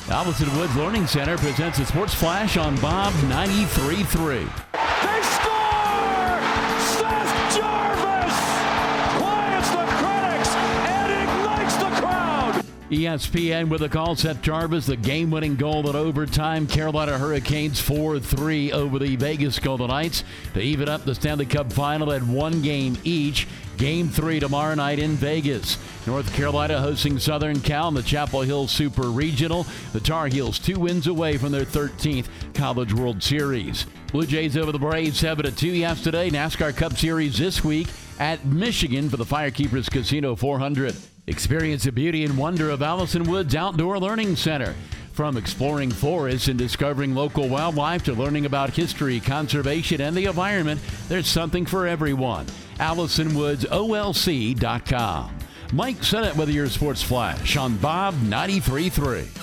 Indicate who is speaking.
Speaker 1: Allison Woods Learning Center presents a Sports Flash on Bob 93.3.
Speaker 2: They score! Seth Jarvis quiets the critics and ignites the crowd.
Speaker 1: ESPN with a call. Seth Jarvis, the game-winning goal at overtime. Carolina Hurricanes 4-3 over the Vegas Golden Knights to even up the Stanley Cup final at one game each. Game 3 tomorrow night in Vegas. North Carolina hosting Southern Cal in the Chapel Hill Super Regional. The Tar Heels 2 wins away from their 13th College World Series. Blue Jays over the Braves 7-2 yesterday. NASCAR Cup Series this week at Michigan for the Firekeepers Casino 400. Experience the beauty and wonder of Allison Woods Outdoor Learning Center. From exploring forests and discovering local wildlife to learning about history, conservation, and the environment, there's something for everyone. AllisonWoodsOLC.com. Mike Sennett with your Sports Flash on Bob 93.3.